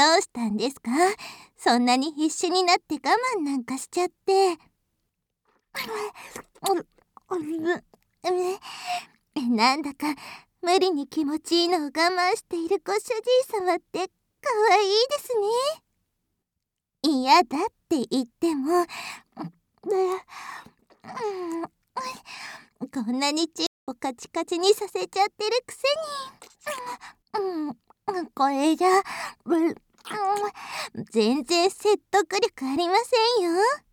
どうしたんですか？そんなに必死になって我慢なんかしちゃって。なんだか無理に気持ちいいのを我慢しているご主人様ってかわいいですね。嫌だって言っても、こんなにチンをカチカチにさせちゃってるくせに、これじゃ、全然説得力ありませんよ。